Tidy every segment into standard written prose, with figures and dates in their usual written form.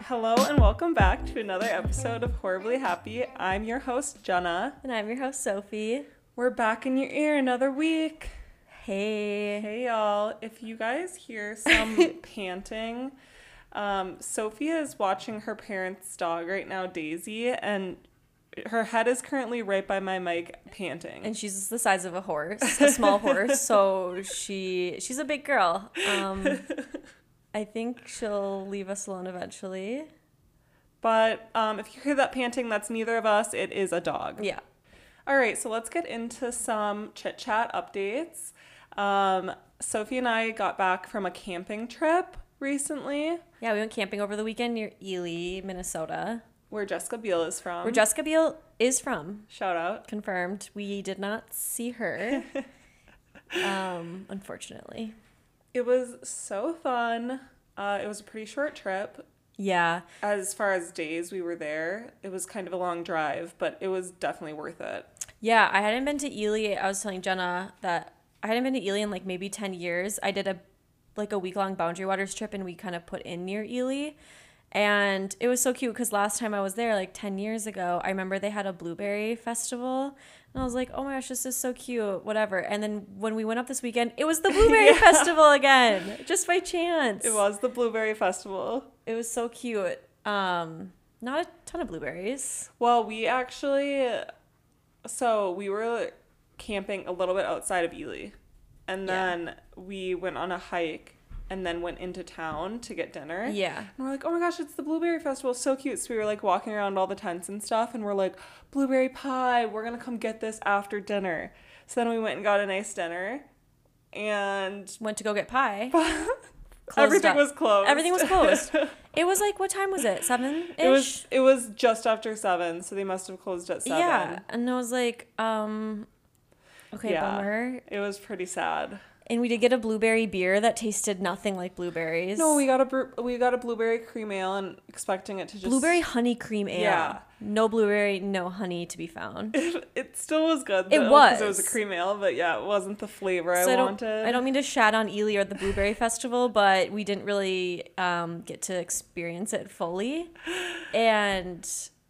Hello and welcome back to another episode of Horribly Happy. I'm your host, Jenna. And I'm your host, Sophie. We're back in your ear another week. Hey. Hey, y'all. If you guys hear some panting, Sophia is watching her parents' dog right now, Daisy, and her head is currently right by my mic panting. And she's the size of a horse, a small horse, so she's a big girl. I think she'll leave us alone eventually. But if you hear that panting, that's neither of us. It is a dog. Yeah. All right, so let's get into some chit-chat updates. Sophie and I got back from a camping trip recently. Yeah, we went camping over the weekend near Ely, Minnesota. Where Jessica Biel is from. Where Jessica Biel is from. Shout out. Confirmed. We did not see her, unfortunately. It was so fun. It was a pretty short trip. Yeah. As far as days we were there, it was kind of a long drive, but it was definitely worth it. Yeah, I hadn't been to Ely. I was telling Jenna that I hadn't been to Ely in like maybe 10 years. I did a week-long Boundary Waters trip, and we kind of put in near Ely. And it was so cute because last time I was there, like 10 years ago, I remember they had a blueberry festival. And I was like, oh my gosh, this is so cute, whatever. And then when we went up this weekend, it was the blueberry festival again, just by chance. It was the blueberry festival. It was so cute. Not a ton of blueberries. Well, we were camping a little bit outside of Ely. And then we went on a hike and then went into town to get dinner. Yeah. And we're like, oh my gosh, it's the Blueberry Festival. So cute. So we were like walking around all the tents and stuff. And we're like, blueberry pie. We're going to come get this after dinner. So then we went and got a nice dinner. And went to go get pie. Everything was closed. Everything was closed. It was like, what time was it? 7-ish? It was just after 7. So they must have closed at 7. Yeah. And I was like, okay, bummer. It was pretty sad. And we did get a blueberry beer that tasted nothing like blueberries. No, we got a blueberry cream ale and expecting it to just... Blueberry honey cream ale. Yeah. No blueberry, no honey to be found. It still was good, though. It was. Because it was a cream ale, but yeah, it wasn't the flavor I wanted. I don't mean to shat on Ely or the Blueberry Festival, but we didn't really get to experience it fully. And...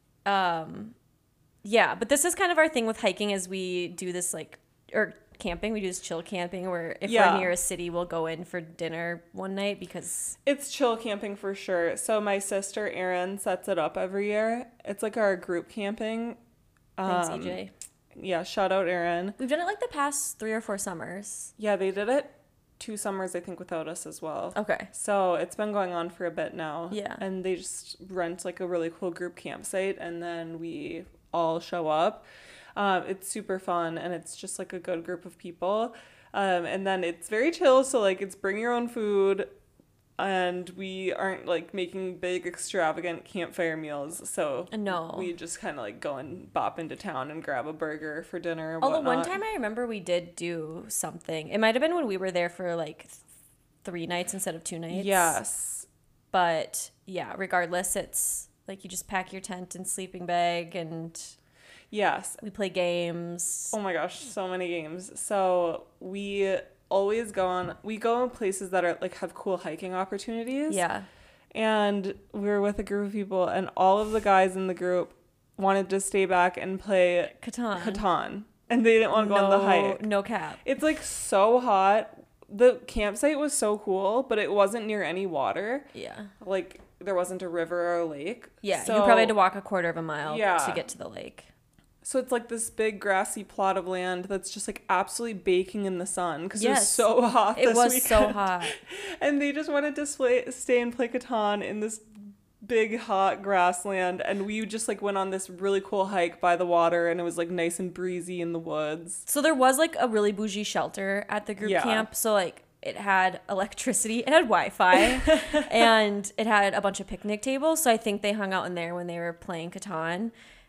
yeah, but this is kind of our thing with hiking is we do this camping. We do this chill camping where if we're near a city, we'll go in for dinner one night because... It's chill camping for sure. So my sister Erin sets it up every year. It's like our group camping. Thanks, EJ. Yeah, shout out Erin. We've done it like the past 3 or 4 summers. Yeah, they did it 2 summers, I think, without us as well. Okay. So it's been going on for a bit now. Yeah. And they just rent like a really cool group campsite and then we all show up. It's super fun and it's just like a good group of people. And then it's very chill. So like it's bring your own food and we aren't like making big extravagant campfire meals. So no, we just kind of like go and bop into town and grab a burger for dinner. Although one time I remember we did do something. It might've been when we were there for like 3 nights instead of 2 nights. Yes. But yeah, regardless, it's like you just pack your tent and sleeping bag and... Yes. We play games. Oh my gosh, so many games. So we always go in places that are like have cool hiking opportunities. Yeah. And we were with a group of people and all of the guys in the group wanted to stay back and play Catan. And they didn't want to go on the hike. No cap. It's like so hot. The campsite was so cool, but it wasn't near any water. Yeah. Like there wasn't a river or a lake. Yeah, so, you probably had to walk a quarter of a mile to get to the lake. So it's like this big grassy plot of land that's just like absolutely baking in the sun because it was so hot this weekend. It was so hot. And they just wanted to stay and play Catan in this big hot grassland. And we just like went on this really cool hike by the water and it was like nice and breezy in the woods. So there was like a really bougie shelter at the group camp. So like it had electricity, it had Wi-Fi, and it had a bunch of picnic tables. So I think they hung out in there when they were playing Catan.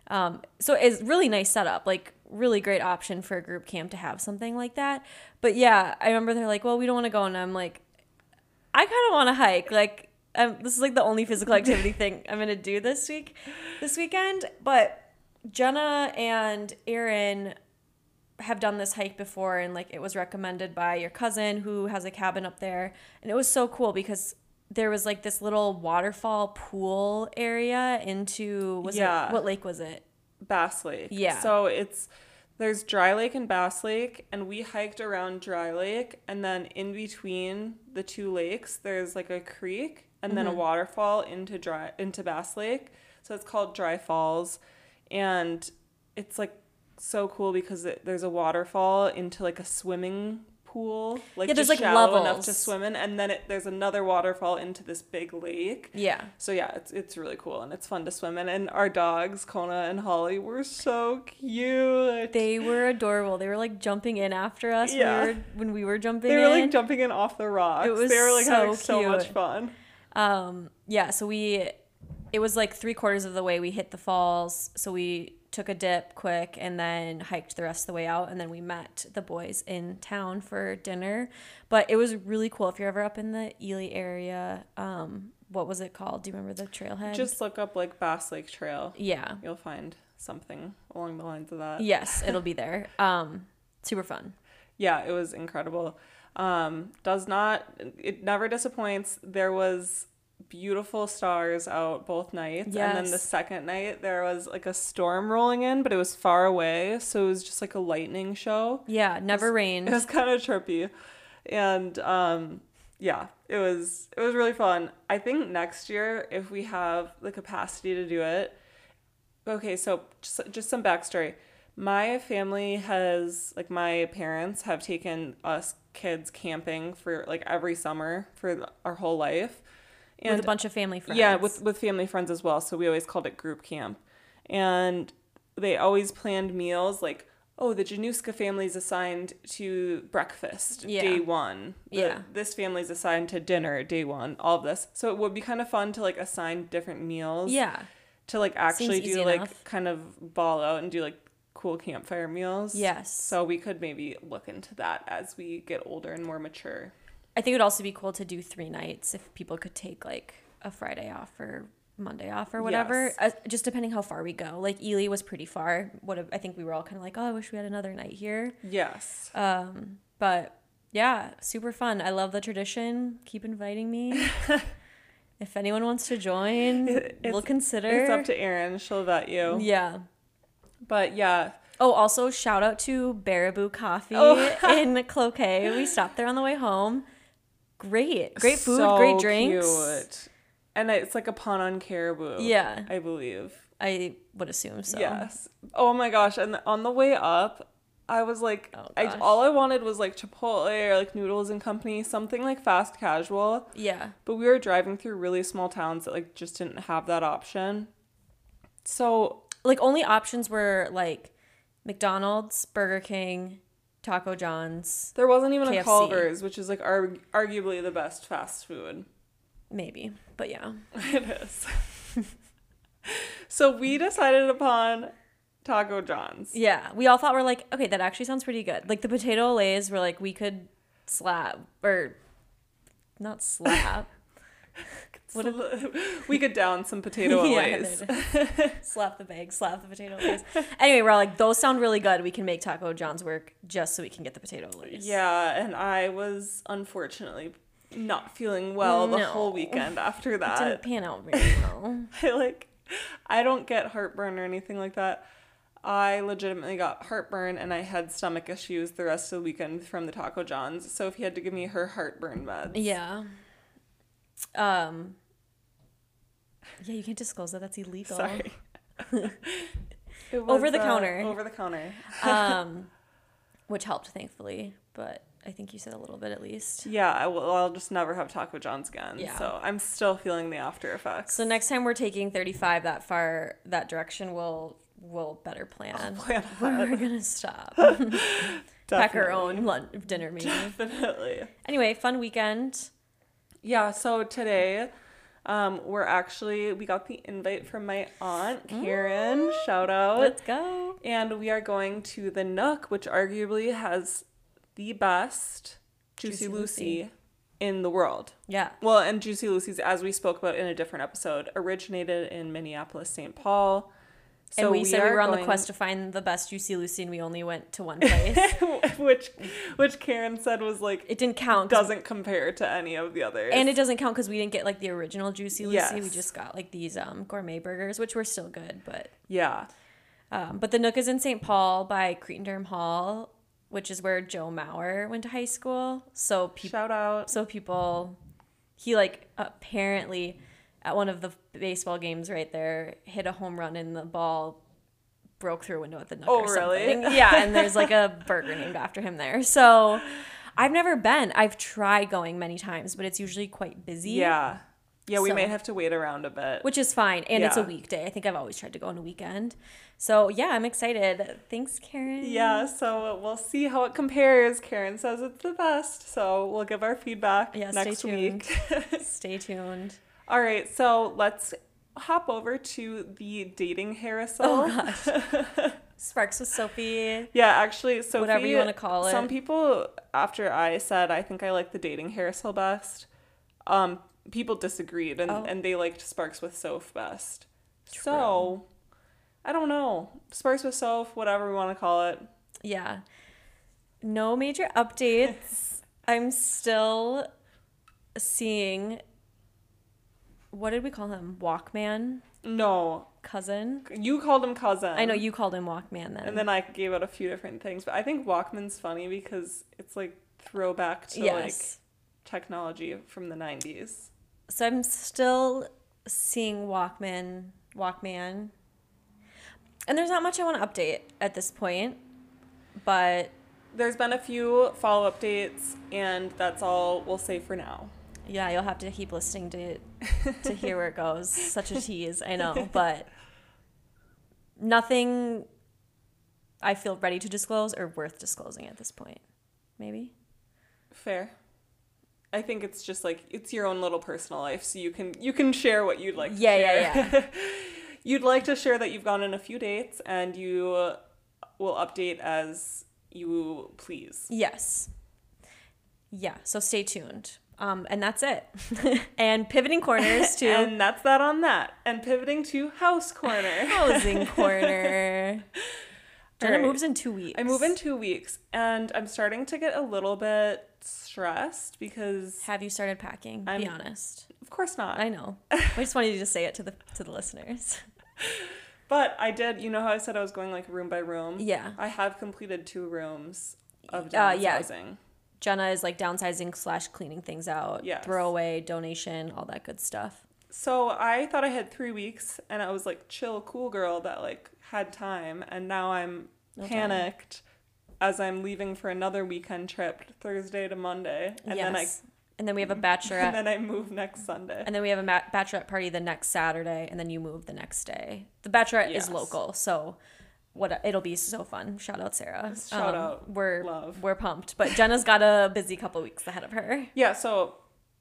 So it's really nice setup, like really great option for a group camp to have something like that. But yeah, I remember they're like, well, we don't want to go. And I'm like, I kind of want to hike. Like, this is like the only physical activity thing I'm going to do this weekend. But Jenna and Erin have done this hike before and like it was recommended by your cousin who has a cabin up there. And it was so cool because there was like this little waterfall pool area into, what lake was it? Bass Lake. Yeah. So there's Dry Lake and Bass Lake, and we hiked around Dry Lake, and then in between the two lakes, there's like a creek and then a waterfall into Bass Lake. So it's called Dry Falls, and it's like so cool because there's a waterfall into like a swimming pool, like there's just like shallow levels enough to swim in, and then there's another waterfall into this big lake. Yeah. So yeah, it's really cool and it's fun to swim in. And our dogs, Kona and Holly, were so cute. They were adorable. They were like jumping in after us when we were jumping in. They were like jumping in off the rocks. They were like having so much fun. So it was like 3/4 of the way we hit the falls. So we took a dip quick and then hiked the rest of the way out, and then we met the boys in town for dinner. But it was really cool. If you're ever up in the Ely area, what was it called? Do you remember the trailhead? Just look up like Bass Lake Trail. Yeah. You'll find something along the lines of that. Yes, it'll be there. Super fun. Yeah, it was incredible. It never disappoints. There was beautiful stars out both nights. Yes. And then the second night there was like a storm rolling in, but it was far away, so it was just like a lightning show. Yeah, never rained. It was kind of trippy. And it was really fun. I think next year, if we have the capacity to do it. Okay, so just some backstory. My family my parents have taken us kids camping for like every summer for our whole life. And with a bunch of family friends. Yeah, with family friends as well. So we always called it group camp. And they always planned meals like, oh, the Januska family's assigned to breakfast day one. This family's assigned to dinner day one. All of this. So it would be kind of fun to like assign different meals. Yeah. To like actually Seems do like enough. kind of ball out and do like cool campfire meals. Yes. So we could maybe look into that as we get older and more mature. I think it would also be cool to do 3 nights if people could take like a Friday off or Monday off or whatever. Yes. Just depending how far we go. Like Ely was pretty far. I think we were all kind of like, oh, I wish we had another night here. Yes. But yeah, super fun. I love the tradition. Keep inviting me. If anyone wants to join, we'll consider. It's up to Erin. She'll vet you. Yeah. But yeah. Oh, also shout out to Baraboo Coffee in Cloquet. We stopped there on the way home. Great food, so great drinks. Cute. And it's like a pun on caribou. Yeah. I believe. I would assume so. Yes. Oh my gosh. And on the way up, I was like, all I wanted was like Chipotle or like Noodles and Company, something like fast casual. Yeah. But we were driving through really small towns that like just didn't have that option. So like only options were like McDonald's, Burger King, Taco John's. There wasn't even KFC. a Culver's, which is like arguably the best fast food. Maybe, but yeah. It is. So we decided upon Taco John's. Yeah, we all thought we're like, okay, that actually sounds pretty good. Like the potato lays were like, we could slap or not slap. We could down some potato lays. Slap the bag, slap the potato lays. Anyway, we're all like, those sound really good. We can make Taco John's work just so we can get the potato lays. Yeah, and I was unfortunately not feeling well the whole weekend after that. It didn't pan out very well. I don't get heartburn or anything like that. I legitimately got heartburn and I had stomach issues the rest of the weekend from the Taco John's. So if you had to give me her heartburn meds. Yeah. Yeah, you can't disclose that. That's illegal. Sorry. Over the counter. Over the counter. Which helped, thankfully. But I think you said a little bit at least. Yeah, I'll just never have Taco John's again. Yeah. So I'm still feeling the after effects. So next time we're taking 35 that direction, we'll better plan. We're gonna stop. Pack our own dinner maybe. Definitely. Anyway, fun weekend. Yeah, so today we got the invite from my aunt Karen. Shout out. Let's go. And we are going to the Nook, which arguably has the best Juicy Lucy in the world. Yeah. Well, and Juicy Lucy's, as we spoke about in a different episode, originated in Minneapolis, St. Paul. And we said we were on the quest to find the best Juicy Lucy, and we only went to one place. which Karen said was like... It didn't count. Doesn't compare to any of the others. And it doesn't count because we didn't get like the original Juicy Lucy. Yes. We just got like these gourmet burgers, which were still good. But yeah. But the Nook is in St. Paul by Cretin-Derham Hall, which is where Joe Mauer went to high school. So shout out. So people... He like apparently... at one of the baseball games right there, hit a home run and the ball broke through a window at the Nook or something. Really? Yeah, and there's like a burger named after him there. So I've never been. I've tried going many times, but it's usually quite busy. Yeah. Yeah, we may have to wait around a bit. Which is fine. And it's a weekday. I think I've always tried to go on a weekend. So yeah, I'm excited. Thanks, Karen. Yeah, so we'll see how it compares. Karen says it's the best. So we'll give our feedback next week. Stay tuned. All right, so let's hop over to the dating carousel. Oh, gosh. Sparks with Sophie. Yeah, actually, Sophie... whatever you want to call it. Some people, after I said I think I like the dating carousel best, people disagreed, and they liked Sparks with Soph best. True. So, I don't know. Sparks with Soph, whatever we want to call it. Yeah. No major updates. I'm still seeing... What did we call him? Walkman? No. Cousin? You called him cousin. I know, you called him Walkman then. And then I gave out a few different things. But I think Walkman's funny because it's like throwback to like technology from the 90s. So I'm still seeing Walkman. And there's not much I want to update at this point. But there's been a few follow-up dates, and that's all we'll say for now. Yeah, you'll have to keep listening to hear where it goes. Such a tease, I know, but nothing I feel ready to disclose or worth disclosing at this point. Maybe? Fair. I think it's just like it's your own little personal life, so you can share what you'd like to share. Yeah. You'd like to share that you've gone on a few dates, and you will update as you please. Yes. Yeah, so stay tuned. And that's it. And pivoting corners to... and that's that on that. And pivoting to House Corner. Housing Corner. Jenna moves in 2 weeks. I move in 2 weeks. And I'm starting to get a little bit stressed because... Have you started packing? Be honest. Of course not. I know. I just wanted you to say it to the listeners. But I did. You know how I said I was going like room by room? Yeah. I have completed 2 rooms of downsizing. Jenna is like downsizing / cleaning things out, throwaway, donation, all that good stuff. So I thought I had 3 weeks, and I was like chill, cool girl that like had time, and now I'm panicked as I'm leaving for another weekend trip Thursday to Monday, and then we have a bachelorette, and then I move next Sunday, and then we have a bachelorette party the next Saturday, and then you move the next day. The bachelorette is local, so. It'll be so fun. Shout out Sarah. Shout out. We're pumped. But Jenna's got a busy couple weeks ahead of her. Yeah, so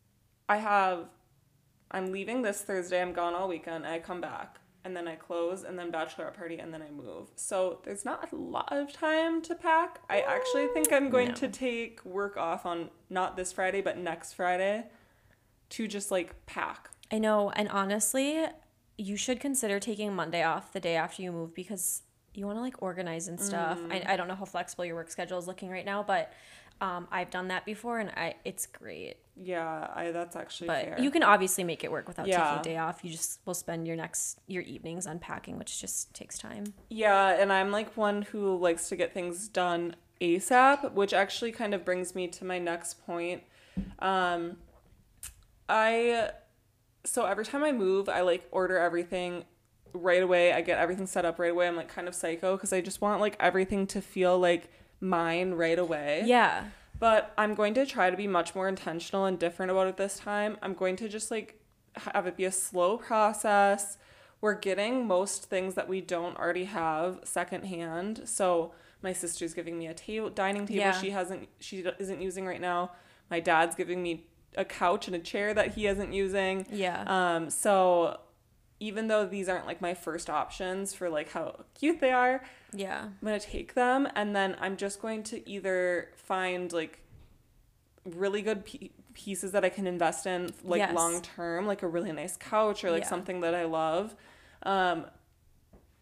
I'm leaving this Thursday. I'm gone all weekend. I come back and then I close and then bachelorette party and then I move. So there's not a lot of time to pack. I actually think I'm going to take work off on not this Friday but next Friday to just like pack. I know. And honestly, you should consider taking Monday off the day after you move because you want to like organize and stuff. I don't know how flexible your work schedule is looking right now, but I've done that before and it's great. Yeah, that's actually fair. You can obviously make it work without taking a day off. You just will spend your evenings unpacking, which just takes time. Yeah, and I'm like one who likes to get things done ASAP, which actually kind of brings me to my next point. So every time I move, I like order everything right away. I get everything set up right away. I'm like kind of psycho because I just want like everything to feel like mine right away. Yeah. But I'm going to try to be much more intentional and different about it this time. I'm going to just like have it be a slow process. We're getting most things that we don't already have secondhand. So my sister's giving me a dining table she isn't using right now. My dad's giving me a couch and a chair that he isn't using. Yeah. So even though these aren't like my first options for like how cute they are, I'm going to take them and then I'm just going to either find like really good pieces that I can invest in like long term, like a really nice couch or like something that I love.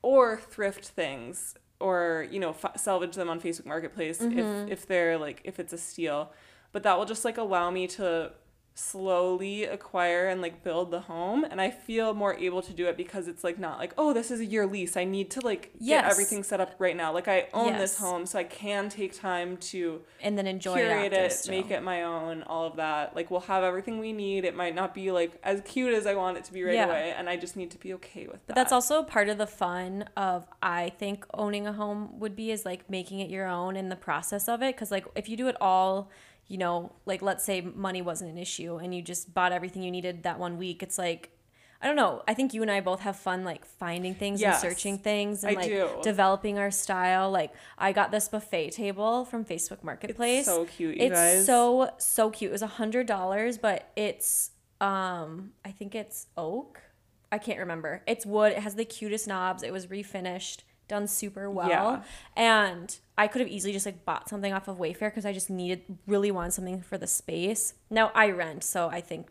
or thrift things, or, you know, salvage them on Facebook Marketplace if they're like, if it's a steal. But that will just like allow me to slowly acquire and like build the home, and I feel more able to do it because it's like not like, oh, this is a year lease, I need to like get everything set up right now. Like I own this home, so I can take time to and then enjoy curate it, still. Make it my own, all of that. Like we'll have everything we need. It might not be like as cute as I want it to be right away, and I just need to be okay with that. But that's also part of the fun of, I think, owning a home would be, is like making it your own in the process of it. Because like if you do it all, you know, like let's say money wasn't an issue and you just bought everything you needed that one week, it's like, I don't know, I think you and I both have fun like finding things and searching things and developing our style. Like I got this buffet table from Facebook Marketplace. It's so cute, you guys. It's so cute. It was $100, but it's I think it's oak. I can't remember. It's wood. It has the cutest knobs. It was refinished, done super well. And I could have easily just like bought something off of Wayfair because I just really wanted something for the space. Now I rent, so I think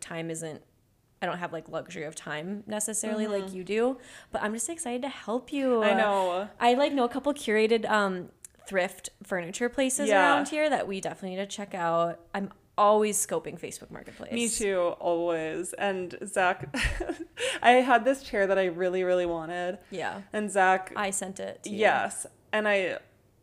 I don't have like luxury of time necessarily like you do, but I'm just excited to help you. I know. I like know a couple curated thrift furniture places around here that we definitely need to check out. I'm always scoping Facebook Marketplace. Me too, always. And Zach, I had this chair that I really, really wanted. Yeah. And Zach, I sent it to you. Yes. And I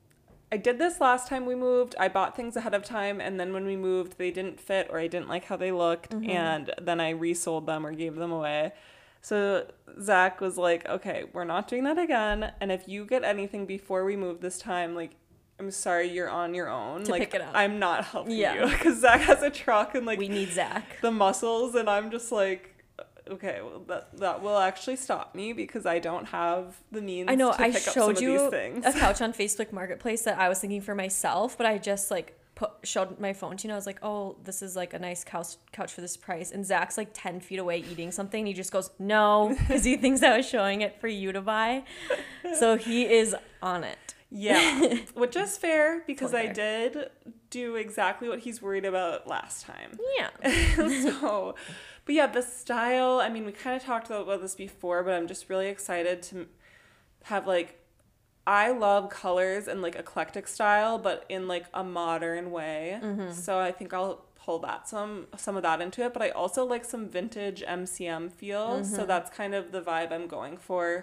did this last time we moved. I bought things ahead of time, and then when we moved, they didn't fit or I didn't like how they looked, and then I resold them or gave them away. So Zach was like, okay, we're not doing that again, and if you get anything before we move this time, like, I'm sorry, you're on your own. To like, pick it up. I'm not helping you, because Zach has a truck and like we need Zach. The muscles, and I'm just like, okay, well, that will actually stop me because I don't have the means. I know. to pick up some of these things. A couch on Facebook Marketplace that I was thinking for myself, but I just like showed my phone to you, and I was like, oh, this is like a nice couch for this price. And Zach's like 10 feet away eating something, and he just goes, no, because he thinks I was showing it for you to buy. So he is on it. Yeah, which is fair because Totally I did do exactly what he's worried about last time. Yeah. So, but yeah, the style, I mean, we kind of talked about this before, but I'm just really excited to have like, I love colors and like eclectic style, but in like a modern way. So I think I'll pull that some of that into it, but I also like some vintage MCM feel. So that's kind of the vibe I'm going for.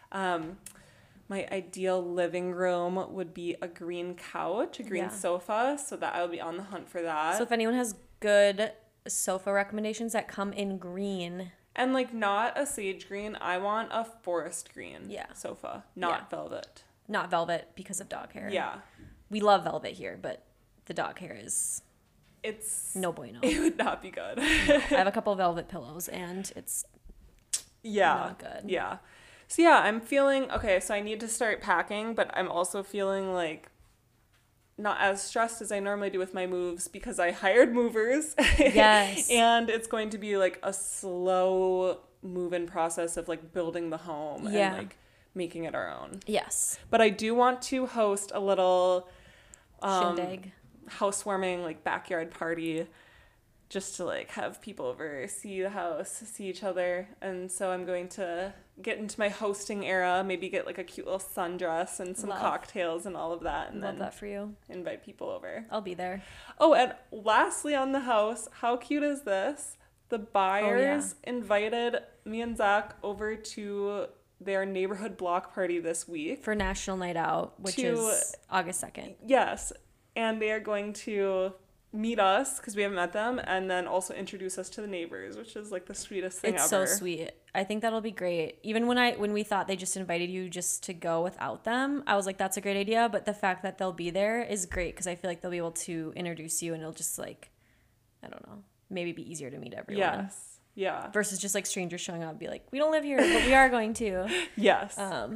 My ideal living room would be a green couch, a green sofa, so that I would be on the hunt for that. So if anyone has good sofa recommendations that come in green. And like not a sage green, I want a forest green sofa, not velvet. Not velvet because of dog hair. Yeah. We love velvet here, but the dog hair is... It's... no bueno. It would not be good. No. I have a couple of velvet pillows, and it's not good. Yeah. So yeah, I'm feeling, okay, so I need to start packing, but I'm also feeling like not as stressed as I normally do with my moves because I hired movers. Yes. And it's going to be like a slow move-in process of like building the home and like making it our own. Yes. But I do want to host a little shindig, housewarming, like backyard party, just to like have people over, see the house, see each other. And so I'm going to get into my hosting era, maybe get like a cute little sundress and some cocktails and all of that. And love then that for you. Invite people over. I'll be there. Oh, and lastly on the house, how cute is this? The buyers invited me and Zach over to their neighborhood block party this week. For National Night Out, which is August 2nd. Yes. And they are going to meet us because we haven't met them, and then also introduce us to the neighbors, which is like the sweetest thing ever. It's so sweet. I think that'll be great. Even when we thought they just invited you just to go without them, I was like, that's a great idea. But the fact that they'll be there is great because I feel like they'll be able to introduce you, and it'll just like, I don't know, maybe be easier to meet everyone. Yes. Yeah. Versus just like strangers showing up and be like, we don't live here, but we are going to. Yes.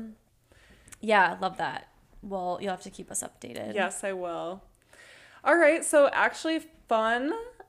Yeah, love that. Well, you'll have to keep us updated. Yes, I will. All right, so actually fun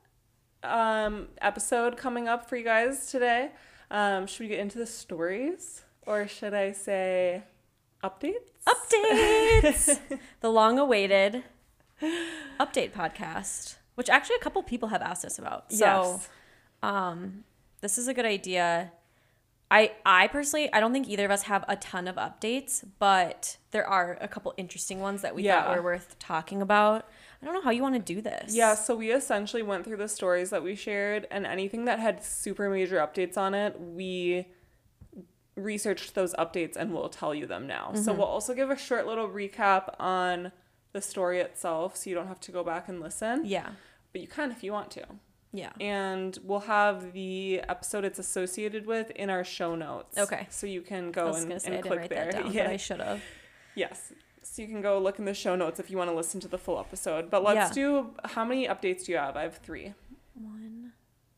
episode coming up for you guys today. Should we get into the stories, or should I say updates? Updates! The long-awaited update podcast, which actually a couple people have asked us about. So, this is a good idea. I personally, I don't think either of us have a ton of updates, but there are a couple interesting ones that we thought were worth talking about. I don't know how you want to do this. Yeah, so we essentially went through the stories that we shared, and anything that had super major updates on it, we researched those updates and we'll tell you them now. So we'll also give a short little recap on the story itself, so you don't have to go back and listen. Yeah. But you can if you want to. Yeah. And we'll have the episode it's associated with in our show notes. Okay. So you can go and click there. That down, but I should have. Yes. So you can go look in the show notes if you want to listen to the full episode. But let's do, how many updates do you have? I have 3. 1,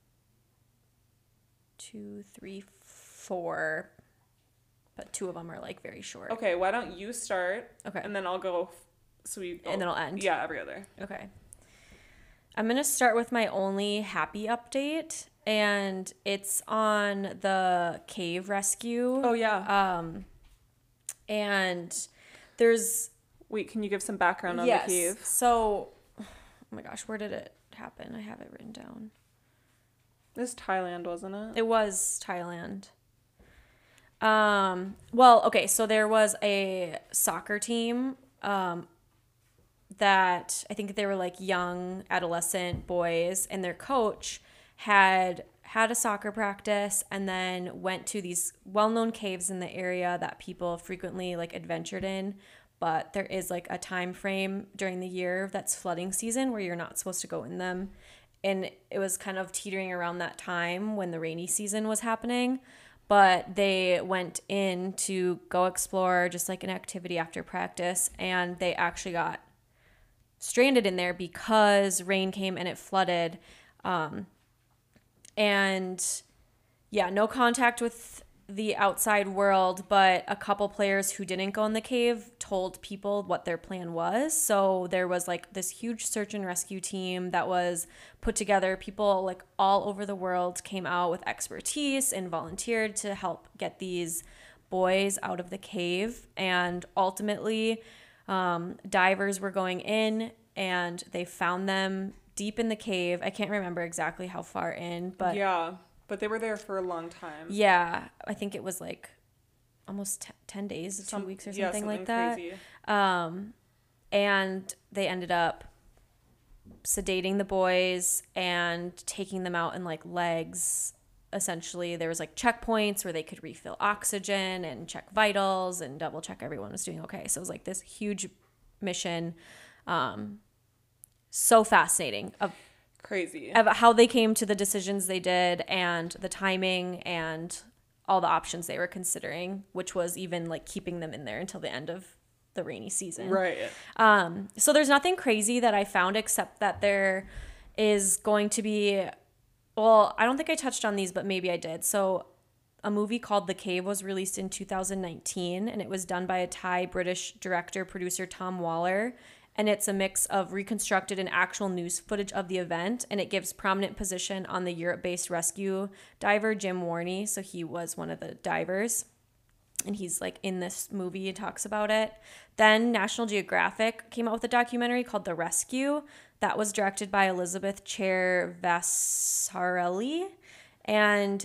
2, 3, 4. But 2 of them are like very short. Okay, why don't you start? Okay. And then I'll go. And then I'll end. Yeah, every other. Okay. I'm going to start with my only happy update, and it's on the cave rescue. Oh, yeah. And there's... Wait, can you give some background on the cave? So, oh my gosh, where did it happen? I have it written down. It was Thailand, wasn't it? It was Thailand. Well, okay, so there was a soccer team, that I think they were like young adolescent boys, and their coach had a soccer practice and then went to these well-known caves in the area that people frequently like adventured in, but there is like a time frame during the year that's flooding season where you're not supposed to go in them, and it was kind of teetering around that time when the rainy season was happening. But they went in to go explore, just like an activity after practice, and they actually got stranded in there because rain came and it flooded. And yeah, no contact with the outside world, but a couple players who didn't go in the cave told people what their plan was. So there was like this huge search and rescue team that was put together. People like all over the world came out with expertise and volunteered to help get these boys out of the cave. And ultimately, divers were going in and they found them deep in the cave. I can't remember exactly how far in, but yeah, but they were there for a long time. Yeah, I think it was like almost 10 days, 2 weeks or something like that. Crazy. And they ended up sedating the boys and taking them out in like legs. Essentially, there was like checkpoints where they could refill oxygen and check vitals and double check everyone was doing okay. So it was like this huge mission. So fascinating crazy of how they came to the decisions they did and the timing and all the options they were considering, which was even like keeping them in there until the end of the rainy season. Right. So there's nothing crazy that I found except that there is going to be, well, I don't think I touched on these, but maybe I did. So a movie called The Cave was released in 2019, and it was done by a Thai-British director-producer Tom Waller. And it's a mix of reconstructed and actual news footage of the event, and it gives prominent position on the Europe-based rescue diver Jim Warney. So he was one of the divers, and he's like in this movie and talks about it. Then National Geographic came out with a documentary called The Rescue that was directed by Elizabeth Chair Vasarely and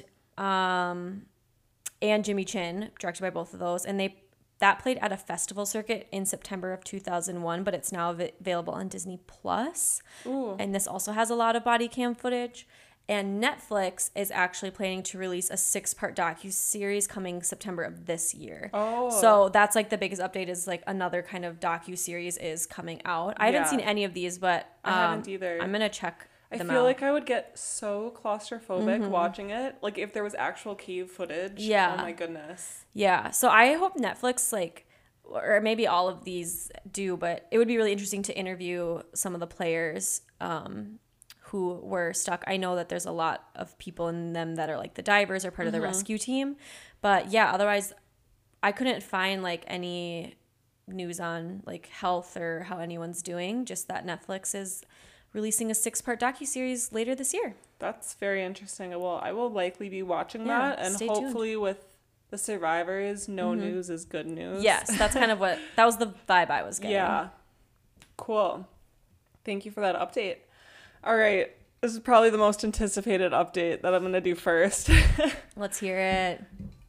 Jimmy Chin, directed by both of those, and that played at a festival circuit in September of 2001, but it's now available on Disney Plus. Ooh. And this also has a lot of body cam footage. And Netflix is actually planning to release a 6-part docu-series coming September of this year. Oh. So that's like the biggest update is like another kind of docu-series is coming out. I haven't seen any of these, but I haven't either. I'm going to check them I feel out. like I would get so claustrophobic watching it. Like if there was actual cave footage. Yeah. Oh my goodness. Yeah. So I hope Netflix like, or maybe all of these do, but it would be really interesting to interview some of the players who were stuck. I know that there's a lot of people in them that are like the divers or part of the rescue team. But yeah, otherwise I couldn't find like any news on like health or how anyone's doing. Just that Netflix is releasing a 6-part docuseries later this year. That's very interesting. Well, I will likely be watching that, and hopefully with the survivors, no news is good news. Yes, that's kind of that was the vibe I was getting. Yeah. Cool. Thank you for that update. All right. This is probably the most anticipated update that I'm going to do first. Let's hear it.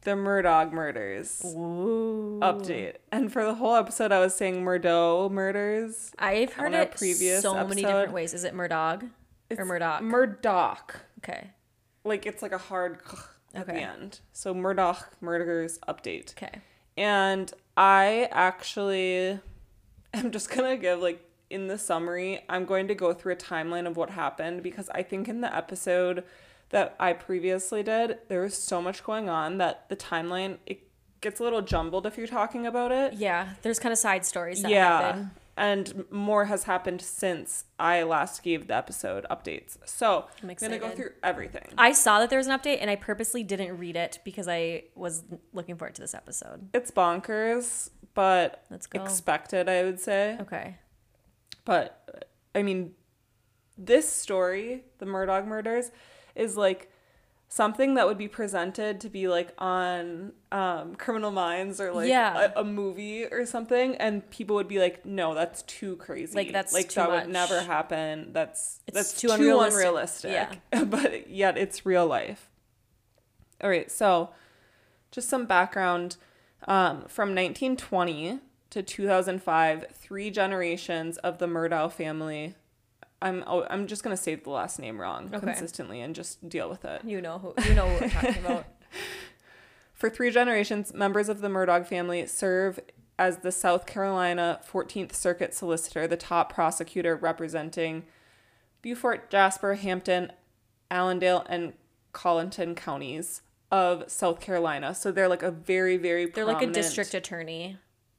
the Murdaugh murders. Ooh. Update. And for the whole episode, I was saying Murdaugh murders. I've heard it many different ways. Is it Murdaugh or Murdoch? Murdaugh. Okay. Like, it's like a hard at the end. So Murdaugh murders update. Okay. And I actually am just going to give, like, in the summary, I'm going to go through a timeline of what happened, because I think in the episode that I previously did, there was so much going on that the timeline, it gets a little jumbled if you're talking about it. Yeah, there's kind of side stories that happen. And more has happened since I last gave the episode updates. So I'm going to go through everything. I saw that there was an update, and I purposely didn't read it because I was looking forward to this episode. It's bonkers, but let's go. Expected, I would say. Okay. But, I mean, this story, the Murdaugh murders, is like something that would be presented to be like on Criminal Minds or like a movie or something, and people would be like, no, that's too crazy. Like, that's like too that much. Would never happen. That's too unrealistic. Yeah. But yet it's real life. All right, so just some background. From 1920 to 2005, 3 generations of the Murdaugh family. I'm just gonna say the last name wrong consistently and just deal with it. You know what we're talking about. For 3 generations, members of the Murdaugh family serve as the South Carolina 14th Circuit Solicitor, the top prosecutor representing Beaufort, Jasper, Hampton, Allendale, and Colleton counties of South Carolina. So they're like a very, very prominent... They're like a district attorney.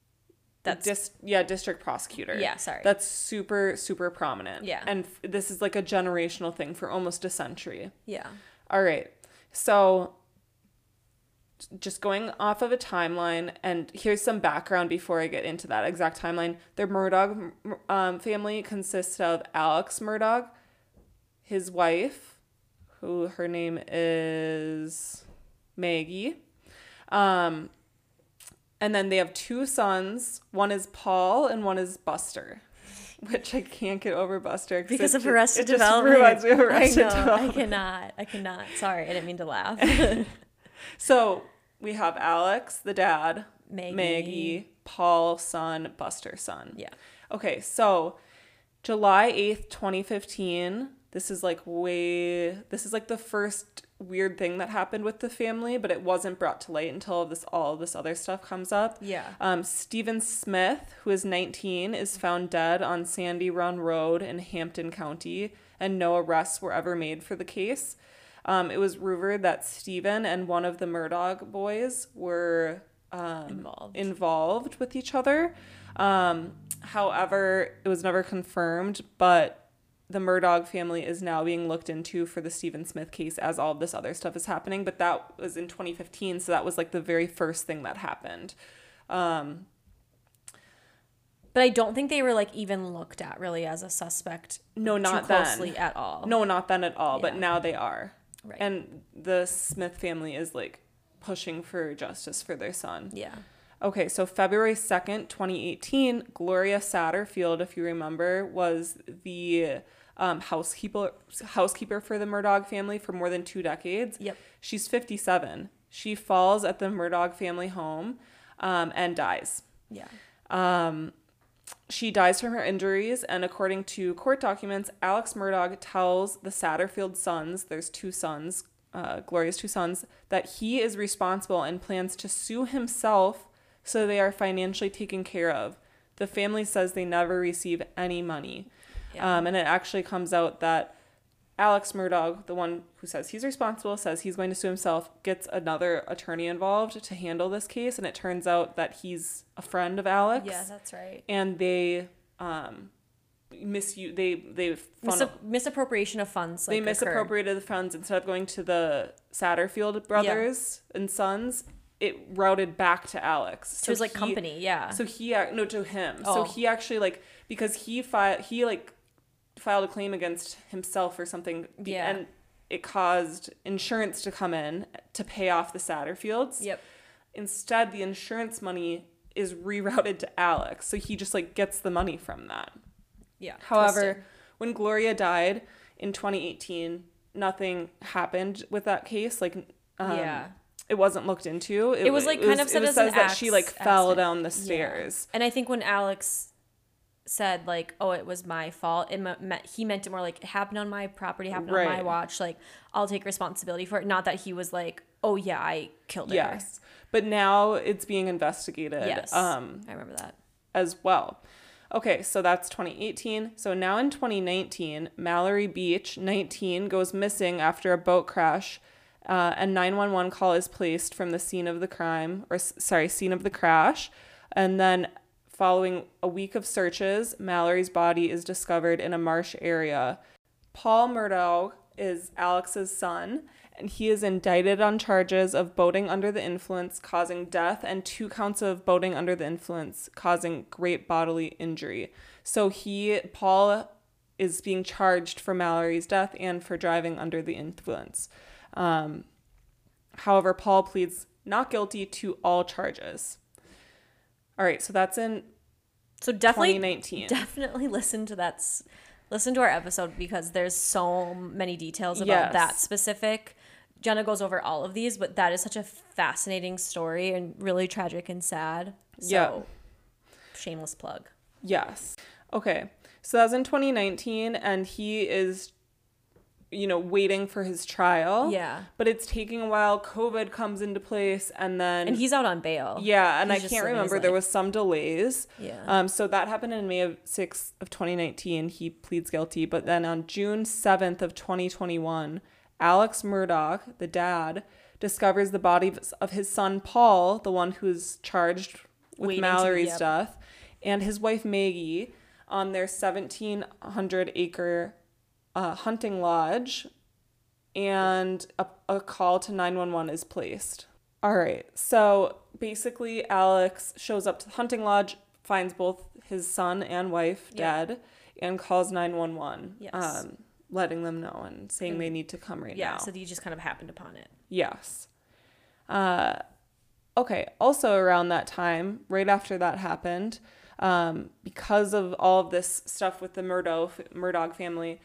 District prosecutor. Yeah, sorry. That's super, super prominent. Yeah. And this is like a generational thing for almost a century. Yeah. All right. So just going off of a timeline, and here's some background before I get into that exact timeline. The Murdaugh family consists of Alex Murdaugh, his wife, who her name is Maggie. And then they have 2 sons. One is Paul and one is Buster, which I can't get over Buster. Because of Arrested Development. It just reminds me of Arrested Development. I cannot. Sorry, I didn't mean to laugh. So we have Alex, the dad, Maggie, Paul, son, Buster, son. Yeah. Okay, so July 8th, 2015. This is like the first weird thing that happened with the family, but it wasn't brought to light until all this other stuff comes up. Yeah. Stephen Smith, who is 19, is found dead on Sandy Run Road in Hampton County, and no arrests were ever made for the case. It was rumored that Stephen and one of the Murdaugh boys were involved with each other. However, it was never confirmed, but the Murdaugh family is now being looked into for the Stephen Smith case as all of this other stuff is happening. But that was in 2015, so that was like the very first thing that happened. But I don't think they were like even looked at really as a suspect. No, not too closely then. At all. No, not then at all. Yeah. But now they are. Right. And the Smith family is like pushing for justice for their son. Yeah. Okay, so February 2nd, 2018, Gloria Satterfield, if you remember, was the housekeeper for the Murdaugh family for more than 2 decades. Yep. She's 57. She falls at the Murdaugh family home and dies. Yeah. She dies from her injuries, and according to court documents, Alex Murdaugh tells the Satterfield sons, there's 2 sons, Gloria's 2 sons, that he is responsible and plans to sue himself so they are financially taken care of. The family says they never receive any money. Yeah. And it actually comes out that Alex Murdaugh, the one who says he's responsible, says he's going to sue himself, gets another attorney involved to handle this case. And it turns out that he's a friend of Alex. Yeah, that's right. And they misappropriation of funds. They misappropriated the funds. Instead of going to the Satterfield brothers and sons, it routed back to Alex. To his company, yeah. So to him. Oh. So he actually because he filed a claim against himself or something. Yeah. And it caused insurance to come in to pay off the Satterfields. Yep. Instead, the insurance money is rerouted to Alex. So he just gets the money from that. Yeah. However, when Gloria died in 2018, nothing happened with that case. it wasn't looked into. It was like kind of said as an that she like fell accident. down the stairs. And I think when Alex said like, oh, it was my fault, he meant it more like it happened on my property, happened on my watch, like I'll take responsibility for it, not that he was like, oh yeah, I killed her. Yes, but now it's being investigated. Yes, I remember that as well. Okay, so that's 2018. So now in 2019, Mallory Beach, 19, goes missing after a boat crash, and 911 call is placed from the scene of the scene of the crash. And then following a week of searches, Mallory's body is discovered in a marsh area. Paul Murdaugh is Alex's son, and he is indicted on charges of boating under the influence causing death and 2 counts of boating under the influence causing great bodily injury. So Paul is being charged for Mallory's death and for driving under the influence. However, Paul pleads not guilty to all charges. All right, so that's in 2019. Definitely listen to our episode because there's so many details about that specific. Jenna goes over all of these, but that is such a fascinating story and really tragic and sad. So, shameless plug. Yes. Okay, so that was in 2019, and he is waiting for his trial. Yeah. But it's taking a while. COVID comes into place, and he's out on bail. Yeah, and I can't remember. There was some delays. Yeah. So that happened in May 6th of 2019. He pleads guilty. But then on June 7th of 2021, Alex Murdaugh, the dad, discovers the body of his son Paul, the one who's charged with Mallory's death, and his wife Maggie on their 1,700-acre hunting lodge, and a call to 911 is placed. All right, so basically Alex shows up to the hunting lodge, finds both his son and wife dead, and calls 911, letting them know and saying they need to come right now. Yeah, so he just kind of happened upon it. Yes. Okay, also around that time, right after that happened, because of all of this stuff with the Murdaugh family,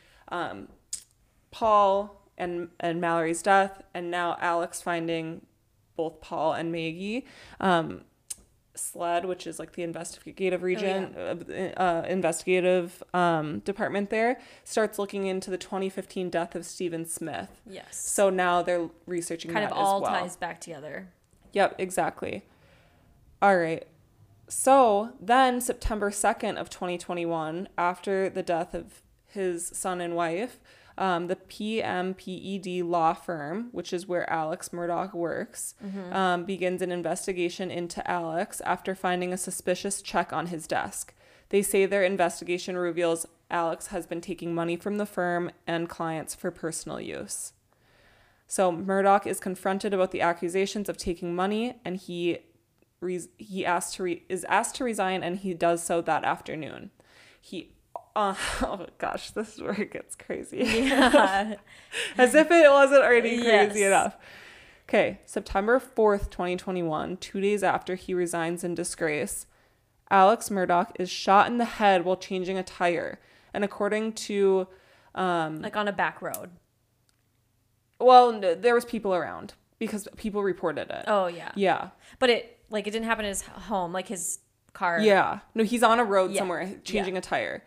Paul and Mallory's death, and now Alex finding both Paul and Maggie, SLED, which is like the investigative investigative department there, starts looking into the 2015 death of Stephen Smith. Yes. So now they're researching that as well. Kind of all ties back together. Yep, exactly. All right. So then September 2nd of 2021, after the death of his son and wife, the PMPED law firm, which is where Alex Murdaugh works, begins an investigation into Alex after finding a suspicious check on his desk. They say their investigation reveals Alex has been taking money from the firm and clients for personal use. So Murdaugh is confronted about the accusations of taking money, and he is asked to resign, and he does so that afternoon. Oh gosh, this is where it gets crazy. Yeah. As if it wasn't already crazy enough. Okay, September 4th, 2021, 2 days after he resigns in disgrace, Alex Murdaugh is shot in the head while changing a tire. And according to... like on a back road. Well, there was people around because people reported it. Oh, yeah. Yeah. But it didn't happen in his home, like his car. Yeah. No, he's on a road somewhere changing a tire.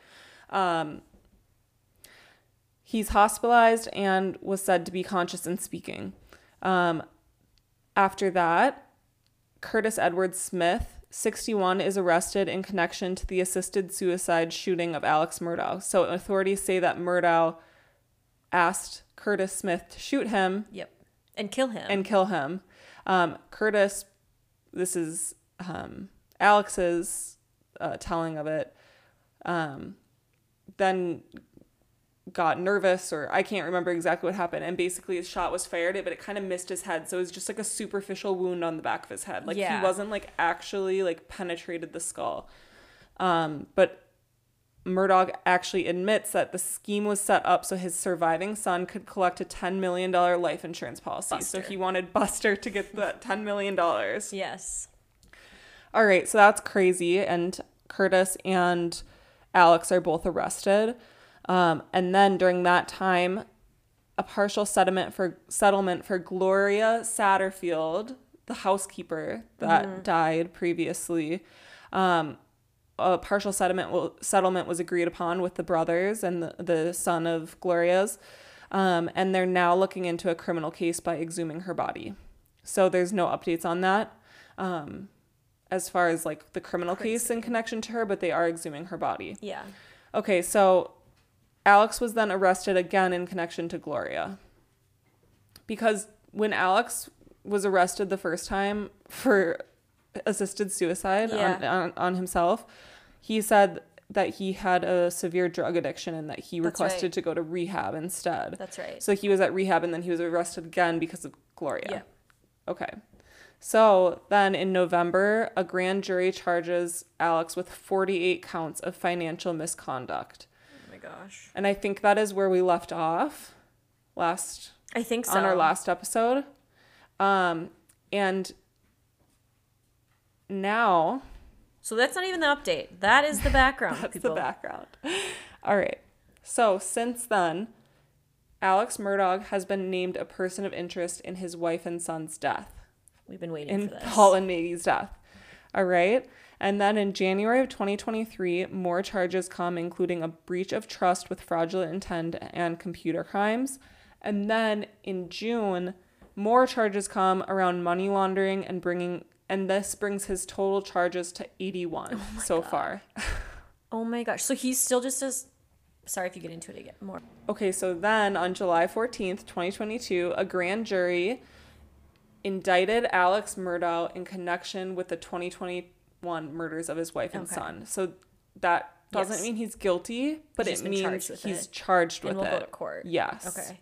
He's hospitalized and was said to be conscious and speaking. After that, Curtis Edward Smith, 61, is arrested in connection to the assisted suicide shooting of Alex Murdaugh. So authorities say that Murdaugh asked Curtis Smith to shoot him. Yep. And kill him. Curtis, this is Alex's telling of it, then got nervous, or I can't remember exactly what happened, and basically his shot was fired, but it kind of missed his head, so it was just like a superficial wound on the back of his head. Like he wasn't like actually like penetrated the skull. But Murdaugh actually admits that the scheme was set up so his surviving son could collect a $10 million life insurance policy. Buster. So he wanted Buster to get that $10 million. Yes. All right, so that's crazy, and Curtis and Alex are both arrested. And then during that time, a partial settlement for Gloria Satterfield, the housekeeper that died previously. A partial settlement was agreed upon with the brothers and the son of Gloria's. And they're now looking into a criminal case by exhuming her body. So there's no updates on that as far as like the criminal case in connection to her, but they are exhuming her body. Yeah. Okay, so Alex was then arrested again in connection to Gloria. Because when Alex was arrested the first time for assisted suicide on himself, he said that he had a severe drug addiction and that he requested to go to rehab instead. That's right. So he was at rehab and then he was arrested again because of Gloria. Yeah. Okay. So then in November, a grand jury charges Alex with 48 counts of financial misconduct. Oh my gosh. And I think that is where we left off I think so. on our last episode. And now... So that's not even the update. That is the background. That's people. the background. All right. So since then, Alex Murdaugh has been named a person of interest in his wife and son's death. We've been waiting for this. In Paul and Maggie's death. All right. And then in January of 2023, more charges come, including a breach of trust with fraudulent intent and computer crimes. And then in June, more charges come around money laundering and this brings his total charges to 81 so far. Oh my gosh. So he's still just as... Sorry if you get into it again more. Okay, so then on July 14th, 2022, a grand jury indicted Alex Murdaugh in connection with the 2021 murders of his wife and son. So that doesn't mean he's guilty, but it means he's charged with it. And will go to court. Yes. Okay.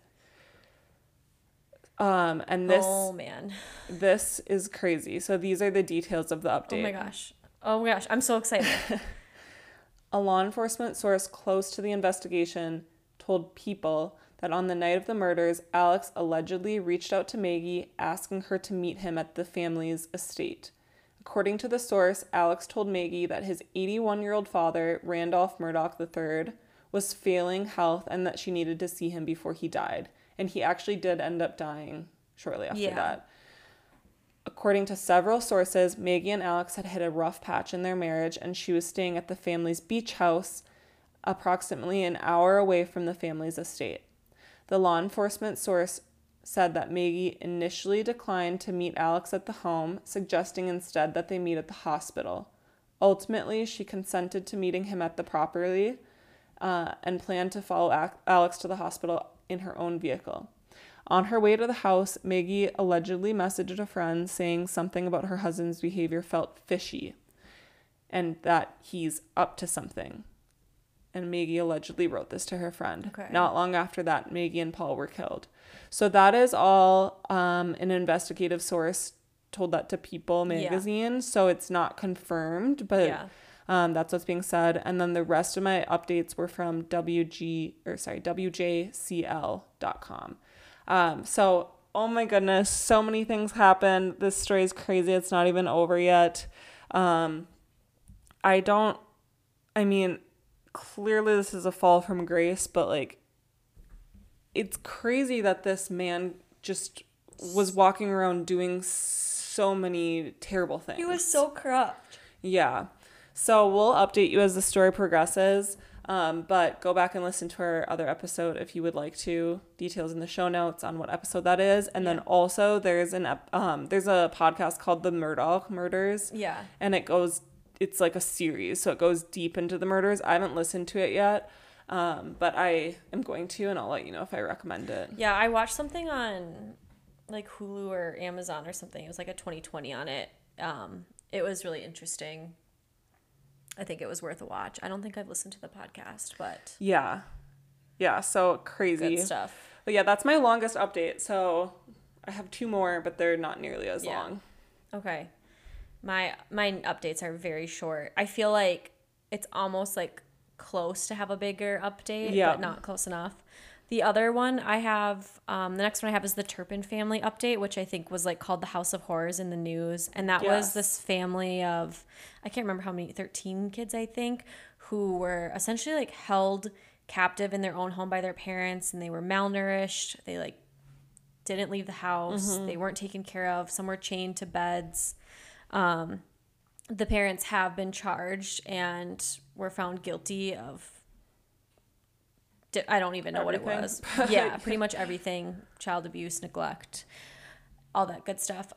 And this... Oh, man. This is crazy. So these are the details of the update. Oh my gosh. I'm so excited. A law enforcement source close to the investigation told People that on the night of the murders, Alex allegedly reached out to Maggie, asking her to meet him at the family's estate. According to the source, Alex told Maggie that his 81-year-old father, Randolph Murdaugh III, was failing health and that she needed to see him before he died. And he actually did end up dying shortly after that. According to several sources, Maggie and Alex had hit a rough patch in their marriage, and she was staying at the family's beach house approximately an hour away from the family's estate. The law enforcement source said that Maggie initially declined to meet Alex at the home, suggesting instead that they meet at the hospital. Ultimately, she consented to meeting him at the property and planned to follow Alex to the hospital in her own vehicle. On her way to the house, Maggie allegedly messaged a friend saying something about her husband's behavior felt fishy and that he's up to something. And Maggie allegedly wrote this to her friend. Okay. Not long after that, Maggie and Paul were killed. So that is all an investigative source told that to People magazine. So it's not confirmed, but that's what's being said. And then the rest of my updates were from WJCL.com. So, oh my goodness, so many things happened. This story is crazy. It's not even over yet. Clearly this is a fall from grace, but like, it's crazy that this man just was walking around doing so many terrible things. He was so corrupt. Yeah. So we'll update you as the story progresses. But go back and listen to our other episode if you would like to. Details in the show notes on what episode that is. And then also there's a podcast called The Murdaugh Murders. Yeah. And it's like a series. So it goes deep into the murders. I haven't listened to it yet. But I am going to, and I'll let you know if I recommend it. Yeah, I watched something on like Hulu or Amazon or something. It was like a 2020 on it. It was really interesting. I think it was worth a watch. I don't think I've listened to the podcast, but... Yeah, so crazy. Good stuff. But yeah, that's my longest update. So I have 2 more, but they're not nearly as long. Okay. My updates are very short. I feel like it's almost like close to have a bigger update, but not close enough. The other one I have, the next one I have is the Turpin family update, which I think was like called the House of Horrors in the news. And that was this family of, I can't remember how many, 13 kids, I think, who were essentially like held captive in their own home by their parents, and they were malnourished. They like didn't leave the house. They weren't taken care of. Some were chained to beds. The parents have been charged and were found guilty of, I don't even know everything. What it was. Yeah, pretty much everything. Child abuse, neglect, all that good stuff.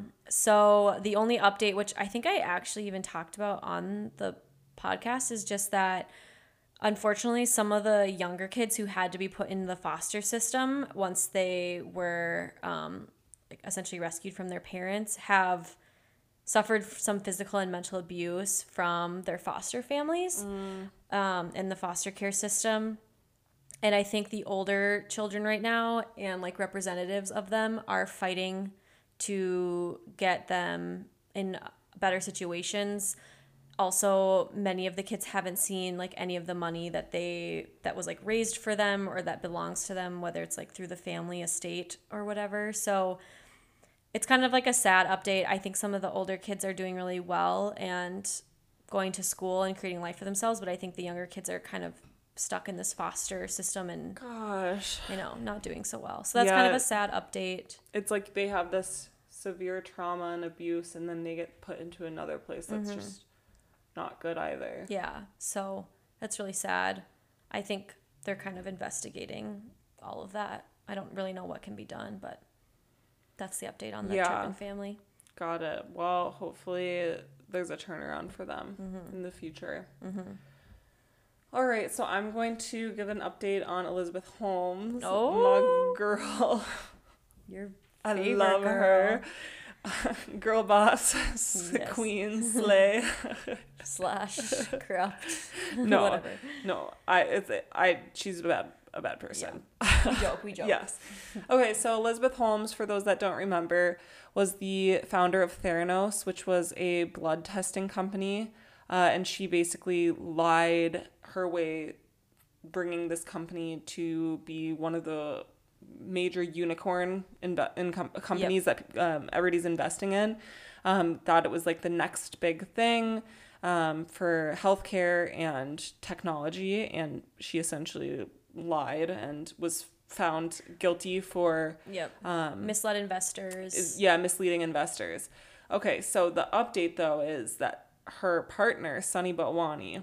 So the only update, which I think I actually even talked about on the podcast, is just that unfortunately some of the younger kids who had to be put in the foster system once they were essentially rescued from their parents have suffered some physical and mental abuse from their foster families in the foster care system. And I think the older children right now and like representatives of them are fighting to get them in better situations. Also, many of the kids haven't seen like any of the money that was like raised for them or that belongs to them, whether it's like through the family estate or whatever. So it's kind of like a sad update. I think some of the older kids are doing really well and going to school and creating life for themselves, but I think the younger kids are kind of stuck in this foster system and not doing so well. So that's kind of a sad update. It's like they have this severe trauma and abuse and then they get put into another place that's just not good either. Yeah. So that's really sad. I think they're kind of investigating all of that. I don't really know what can be done, but that's the update on the Turpin family. Got it. Well, hopefully there's a turnaround for them in the future. All right, so I'm going to give an update on Elizabeth Holmes. Oh, my girl. Your I favorite love girl. her. Girl boss, Yes. Queen, slay. / corrupt. No, Whatever. no. She's a bad person. Yeah. We joke. Yes. Okay, so Elizabeth Holmes, for those that don't remember, was the founder of Theranos, which was a blood testing company. And she basically lied her way, bringing this company to be one of the major unicorn companies that everybody's investing in. Thought it was like the next big thing for healthcare and technology, and she essentially lied and was found guilty for misled investors. Misleading investors. Okay, so the update though is that her partner, Sunny Balwani,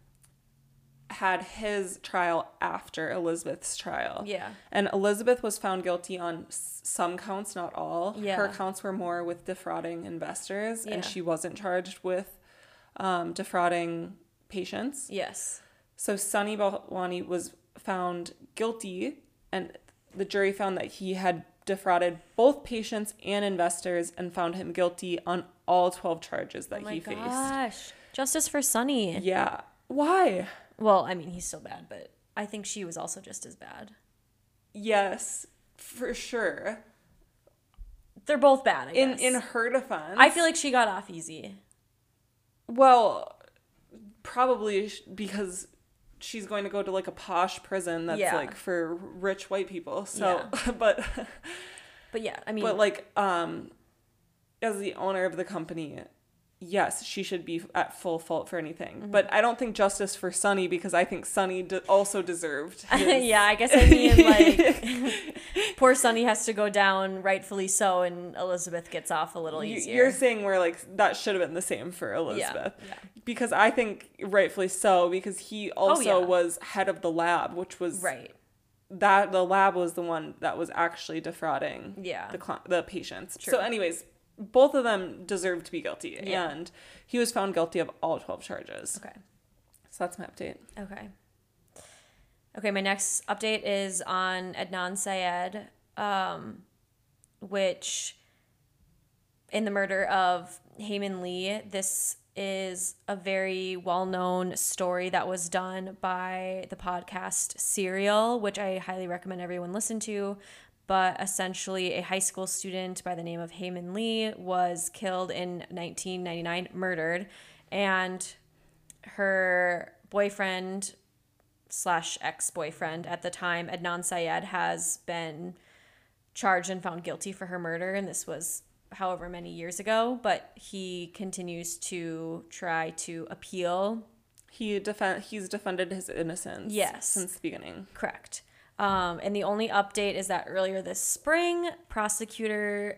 had his trial after Elizabeth's trial. Yeah. And Elizabeth was found guilty on some counts, not all. Yeah. Her counts were more with defrauding investors, and she wasn't charged with defrauding patients. Yes. So Sunny Balwani was found guilty, and the jury found that he had defrauded both patients and investors and found him guilty on all 12 charges that he faced. Oh my gosh. Justice for Sunny. Yeah. Why? Well, I mean, he's still bad, but I think she was also just as bad. Yes, for sure. They're both bad, I guess. In her defense. I feel like she got off easy. Well, probably because she's going to go to like a posh prison that's like for rich white people. So, but yeah, I mean, but like, as the owner of the company, yes, she should be at full fault for anything. But I don't think justice for Sunny, because I think Sunny also deserved his... Yeah, I guess I mean, like, poor Sunny has to go down, rightfully so, and Elizabeth gets off a little easier. You're saying where, like, that should have been the same for Elizabeth. Yeah. Because I think rightfully so, because he also was head of the lab, which was... Right. That the lab was the one that was actually defrauding the patients. True. So anyways... Both of them deserved to be guilty, and he was found guilty of all 12 charges. Okay. So that's my update. Okay, my next update is on Adnan Syed, which, in the murder of Heyman Lee, this is a very well-known story that was done by the podcast Serial, which I highly recommend everyone listen to. But essentially, a high school student by the name of Heyman Lee was killed in 1999, murdered, and her boyfriend / ex-boyfriend at the time, Adnan Syed, has been charged and found guilty for her murder, and this was however many years ago, but he continues to try to appeal He's defended his innocence. Yes. Since the beginning. Correct. And the only update is that earlier this spring, prosecutors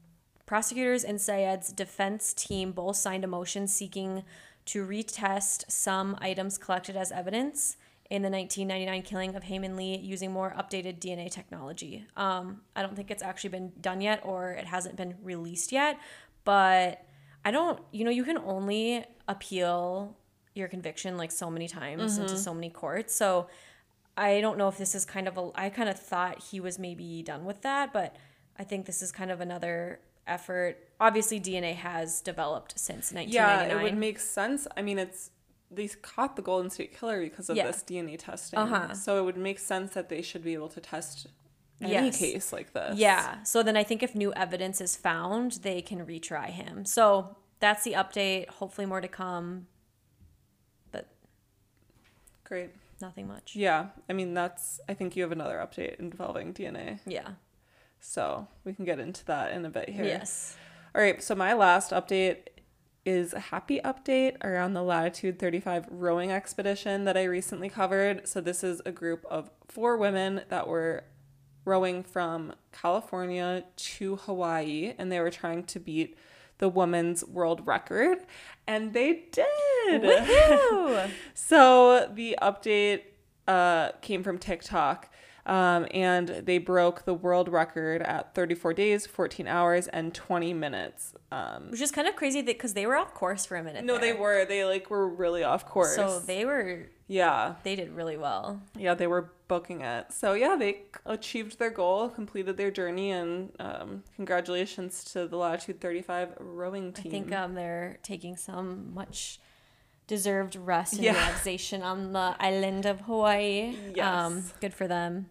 and Syed's defense team both signed a motion seeking to retest some items collected as evidence in the 1999 killing of Hae Min Lee using more updated DNA technology. I don't think it's actually been done yet, or it hasn't been released yet, but you can only appeal your conviction like so many times into so many courts. So I don't know if this is I kind of thought he was maybe done with that, but I think this is kind of another effort. Obviously, DNA has developed since 1999. Yeah, it would make sense. I mean, they caught the Golden State Killer because of this DNA testing. So it would make sense that they should be able to test any case like this. Yeah. So then I think if new evidence is found, they can retry him. So that's the update. Hopefully more to come. But great. Nothing much. Yeah. I mean, I think you have another update involving DNA. Yeah. So we can get into that in a bit here. Yes. All right. So my last update is a happy update around the Latitude 35 rowing expedition that I recently covered. So this is a group of 4 women that were rowing from California to Hawaii, and they were trying to beat the women's world record, and they did. Woohoo! So the update came from TikTok. And they broke the world record at 34 days, 14 hours, and 20 minutes. Which is kind of crazy because they were off course for a minute. No, they were. They were really off course. So they were. Yeah. They did really well. Yeah, they were booking it. So yeah, they achieved their goal, completed their journey, and congratulations to the Latitude 35 rowing team. I think they're taking some much deserved rest and relaxation on the island of Hawaii. Yes. Good for them.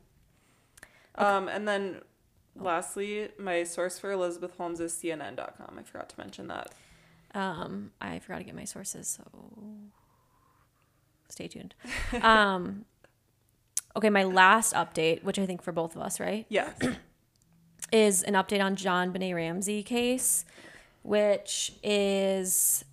And then lastly, my source for Elizabeth Holmes is CNN.com. I forgot to mention that. I forgot to get my sources, so stay tuned. Okay, my last update, which I think for both of us, right? Yes. Is an update on JonBenét Ramsey case, which is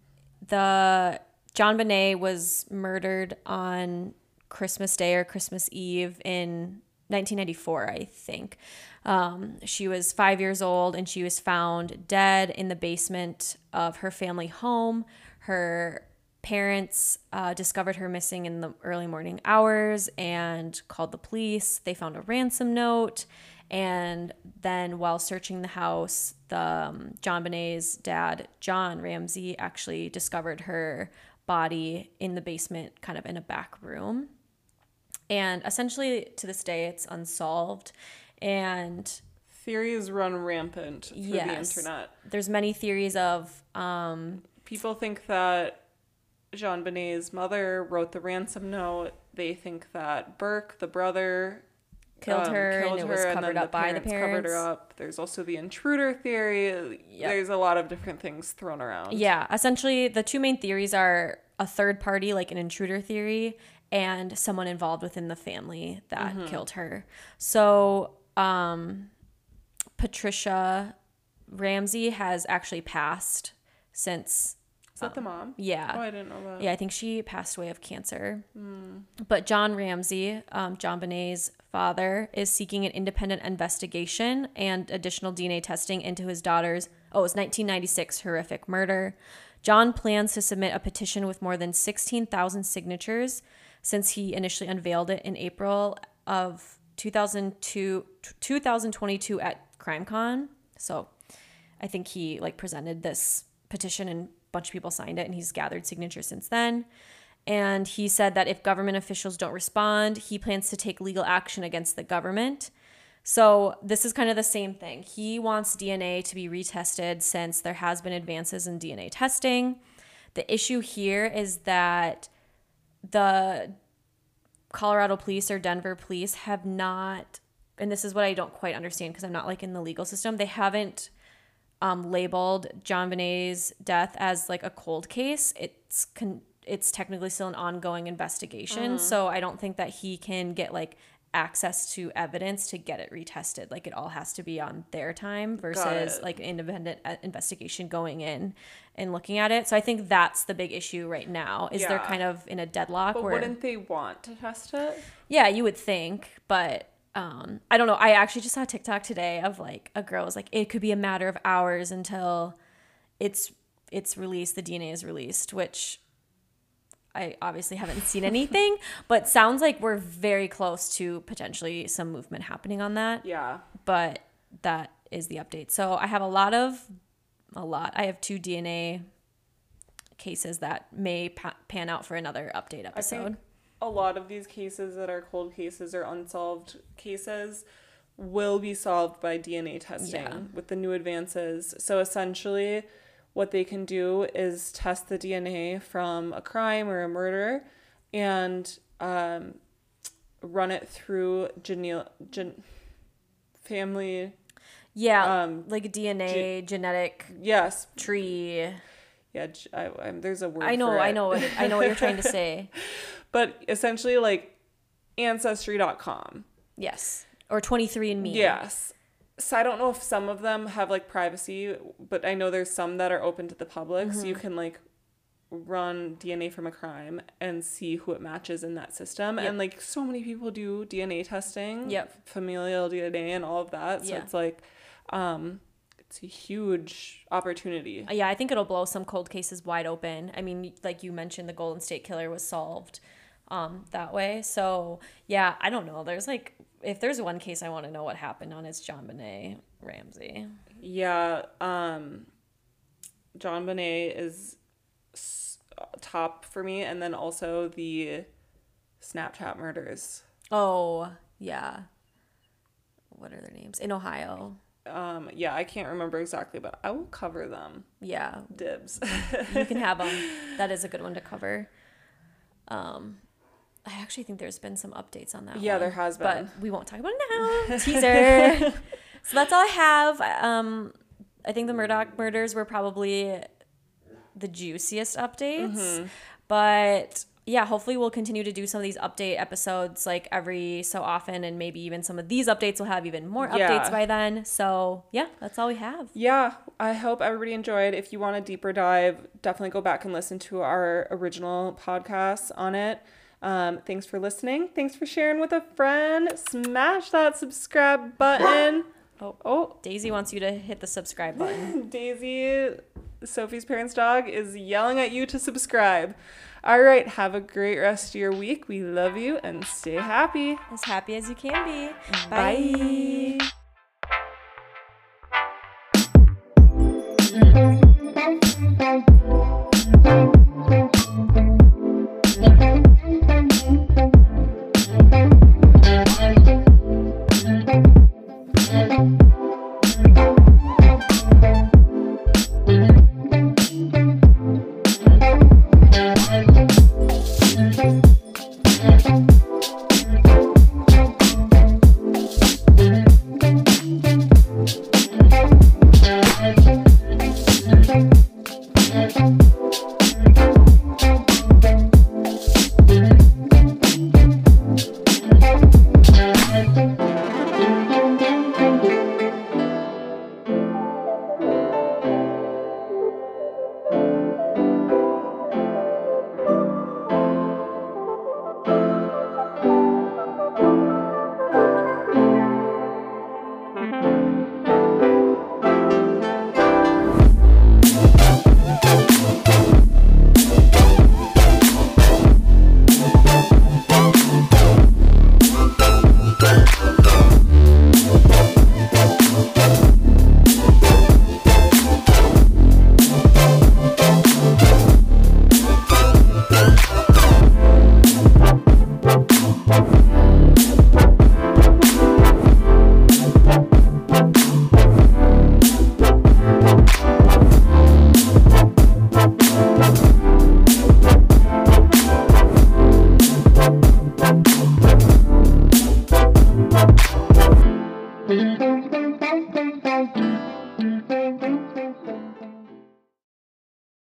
JonBenét was murdered on Christmas Day or Christmas Eve in 1994, I think. She was 5 years old, and she was found dead in the basement of her family home. Her parents discovered her missing in the early morning hours and called the police. They found a ransom note. And then while searching the house, JonBenét's dad, John Ramsey, actually discovered her body in the basement, kind of in a back room. And essentially, to this day, it's unsolved. And theories run rampant through the internet. There's many theories of... people think that JonBenét's mother wrote the ransom note. They think that Burke, the brother... killed her and it was covered up by the parents. Covered her up. There's also the intruder theory. Yep. There's a lot of different things thrown around. Yeah, essentially the two main theories are a third party, like an intruder theory, and someone involved within the family that killed her. So Patricia Ramsey has actually passed since... Is that the mom? Yeah. Oh, I didn't know that. Yeah, I think she passed away of cancer. But John Ramsey, JonBenét's father, is seeking an independent investigation and additional DNA testing into his daughter's, it was 1996 horrific murder. John plans to submit a petition with more than 16,000 signatures since he initially unveiled it in April of 2022 at CrimeCon. So I think he presented this petition and bunch of people signed it, and he's gathered signatures since then. And he said that if government officials don't respond, he plans to take legal action against the government. So this is kind of the same thing. He wants DNA to be retested since there has been advances in DNA testing. The issue here is that the Colorado police or Denver police have not, and this is what I don't quite understand because I'm not in the legal system, they haven't labeled JonBenét's death as a cold case. It's technically still an ongoing investigation. So I don't think that he can get access to evidence to get it retested. Like, it all has to be on their time versus like independent investigation going in and looking at it. So I think that's the big issue right now is they're kind of in a deadlock. But wouldn't they want to test it? Yeah, you would think, but I don't know. I actually just saw a TikTok today of like a girl was like, it could be a matter of hours until it's released, the DNA is released, which I obviously haven't seen anything, but sounds like we're very close to potentially some movement happening on that. Yeah. But that is the update. So I have I have 2 DNA cases that may pan out for another update episode. I think a lot of these cases that are cold cases or unsolved cases will be solved by DNA testing with the new advances. So essentially what they can do is test the DNA from a crime or a murder and run it through family. Yeah, like a DNA genetic tree. Yeah, there's a word I know what you're trying to say. But essentially like Ancestry.com. Yes. Or 23andMe. Yes. So I don't know if some of them have like privacy, but I know there's some that are open to the public. So you can like run DNA from a crime and see who it matches in that system. And like so many people do DNA testing, familial DNA and all of that. So it's like, it's a huge opportunity. Yeah, I think it'll blow some cold cases wide open. I mean, like you mentioned, the Golden State Killer was solved that way. So yeah, I don't know. There's like, if there's one case I want to know what happened on, it's JonBenet Ramsey. Yeah, JonBenet is top for me, and then also the Snapchat murders. Oh, yeah. What are their names? In Ohio. Yeah, I can't remember exactly, but I will cover them. Yeah. Dibs. You can have them. That is a good one to cover. I actually think there's been some updates on that Yeah, one, there has been. but we won't talk about it now. Teaser. So that's all I have. I think the Murdaugh murders were probably the juiciest updates. But yeah, hopefully we'll continue to do some of these update episodes like every so often, and maybe even some of these updates will have even more updates by then. So yeah, that's all we have. Yeah, I hope everybody enjoyed. If you want a deeper dive, definitely go back and listen to our original podcasts on it. Thanks for listening. Thanks for sharing with a friend. Smash that subscribe button. Oh, Daisy wants you to hit the subscribe button. Daisy, Sophie's parents' dog, is yelling at you to subscribe. All right, have a great rest of your week. We love you and stay happy. As happy as you can be. Bye. Mm-hmm.